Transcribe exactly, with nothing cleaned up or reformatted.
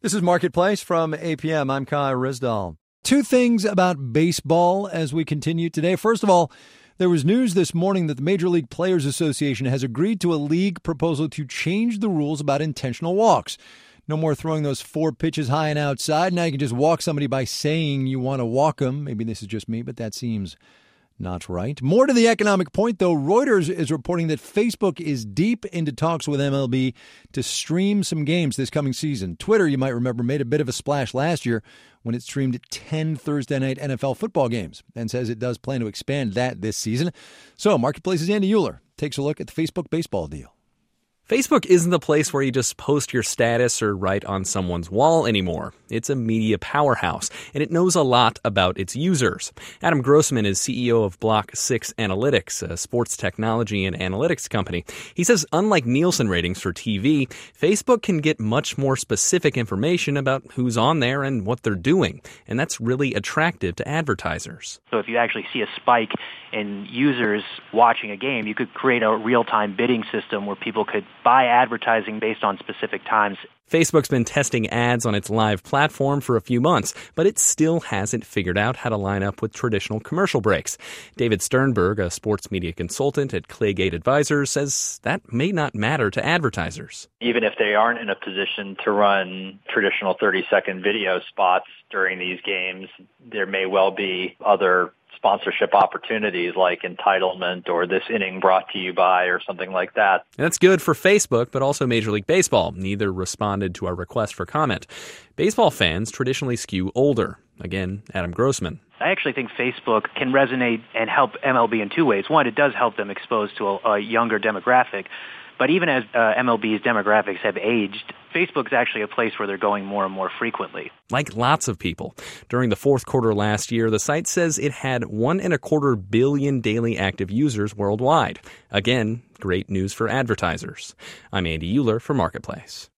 This is Marketplace from A P M. I'm Kai Rizdal. Two things about baseball as we continue today. First of all, there was news this morning that the Major League Players Association has agreed to a league proposal to change the rules about intentional walks. No more throwing those four pitches high and outside. Now you can just walk somebody by saying you want to walk them. Maybe this is just me, but that seems not right. More to the economic point, though. Reuters is reporting that Facebook is deep into talks with M L B to stream some games this coming season. Twitter, you might remember, made a bit of a splash last year when it streamed ten Thursday night N F L football games and says it does plan to expand that this season. So Marketplace's Andy Euler takes a look at the Facebook baseball deal. Facebook isn't the place where you just post your status or write on someone's wall anymore. It's a media powerhouse, and it knows a lot about its users. Adam Grossman is C E O of Block six Analytics, a sports technology and analytics company. He says unlike Nielsen ratings for T V, Facebook can get much more specific information about who's on there and what they're doing, and that's really attractive to advertisers. So if you actually see a spike in users watching a game, you could create a real-time bidding system where people could buy advertising based on specific times. Facebook's been testing ads on its live platform for a few months, but it still hasn't figured out how to line up with traditional commercial breaks. David Sternberg, a sports media consultant at Claygate Advisors, says that may not matter to advertisers. Even if they aren't in a position to run traditional thirty-second video spots during these games, there may well be other sponsorship opportunities like entitlement or this inning brought to you by or something like that. And that's good for Facebook, but also Major League Baseball. Neither responded to our request for comment. Baseball fans traditionally skew older. Again, Adam Grossman. I actually think Facebook can resonate and help M L B in two ways. One, it does help them expose to a, a younger demographic. But even as uh, M L B's demographics have aged, Facebook's actually a place where they're going more and more frequently. Like lots of people. During the fourth quarter last year, the site says it had one and a quarter billion daily active users worldwide. Again, great news for advertisers. I'm Andy Euler for Marketplace.